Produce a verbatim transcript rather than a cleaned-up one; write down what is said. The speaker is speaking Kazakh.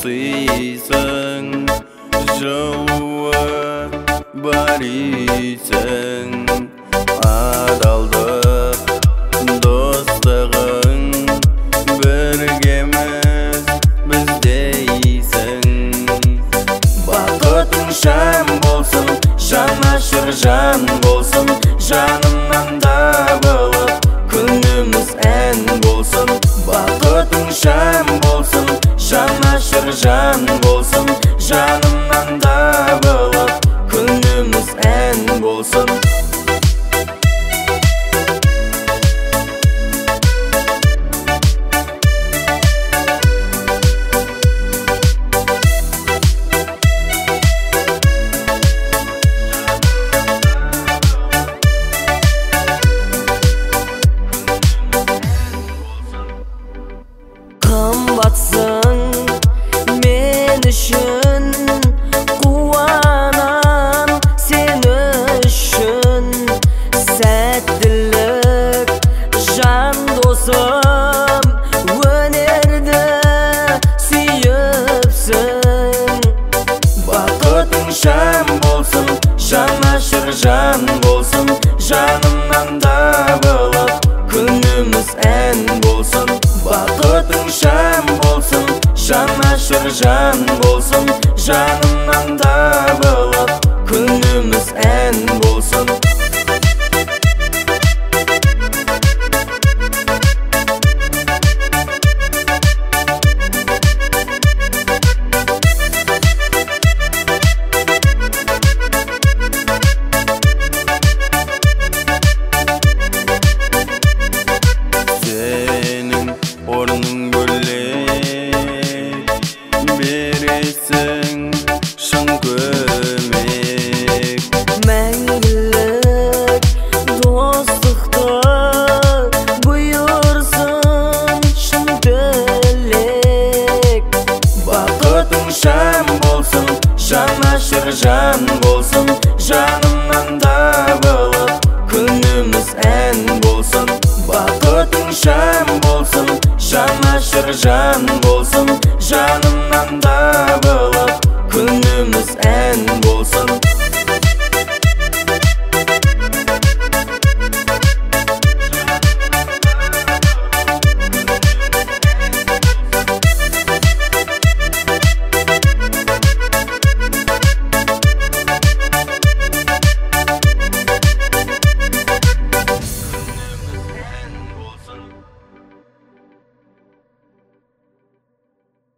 сыйсың, жылуы бар үйсің. Адалдық достығың біргеміз біздейсің. Бақытың шам болсын, жанашыр жан болсын, жанымнан да болып күніміз ән болсын. Бақытың шам болсын, жанашыр жан болсын, жанымнан да болып күніміз ән болсын. Қымбатсың мен үшін, қуанам сен үшін. Сәттілік жан досым, өнерді сүйіпсің. Бақытың шам болсын, жанашыр жан болсын, жанымнан да болып күніміз ән болсын. Бақытың шам болсын, жанашыр жан болсын, жанымнан да болып күніміз ән болсын. Орның бөлек, бересің шын көмек. Мәңгілік достықты бұйырсын шын тілек. Бақытың шам болсын, жанашыр жан болсын, жанымнан да болып күніміз ән болсын. Бақытың шам болсын, жанашыр жан болсын, жан